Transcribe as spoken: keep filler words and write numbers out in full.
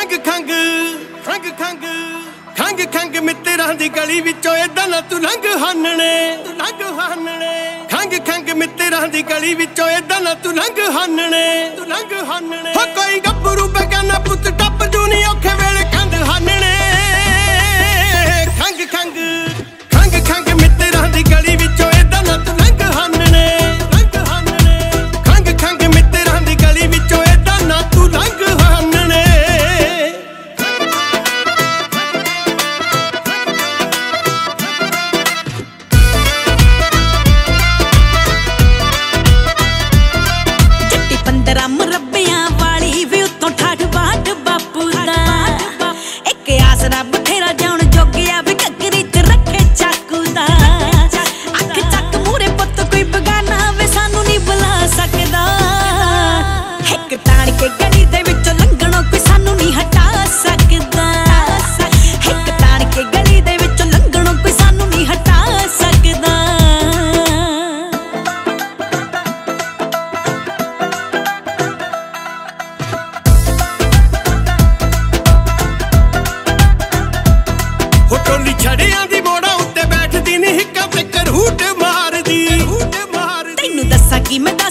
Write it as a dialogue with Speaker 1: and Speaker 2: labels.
Speaker 1: खंग खंग खंग खंग खंग खंग मित्तरां दी गली विचों इदां ना तू लंघ हानणे तू लंघ हानणे खंग खंग मित्तरां दी गली विचों इदां ना तू लंघ हानणे तू लंघ हानणे हो कोई गब्बरू बेगाना पुत टप जू नी औखे वेले कंध हानणे खंग खंग खंग खंग मित्तरां दी गली विचों इदां ना तू लंघ हानणे लंघ हानणे खंग खंग मित्तरां दी गली विचों इदां ना तू लंघ हानणे
Speaker 2: मुरब्बियां वाली भी उत्तों ठाठ बाट बापू दा एक आसरा बथेरा जाउण जोगिया भी घगरी च रखे चाकू दा अख चक मूरे पुत कोई बगाना वे सानू नहीं बुला सकदा एक ताण के गली दे विचों लंघणों कोई सानू नहीं हटा सकदा एक ताण के गली दे विचों लंघणों कोई सानू नहीं हटा सकदा
Speaker 1: टोली छड़ियां दी मोड़ा उत्ते बैठदी नी हिक्का ते करहूट मारदी करहूट मारदी
Speaker 2: तैनू दस्सां कि मैं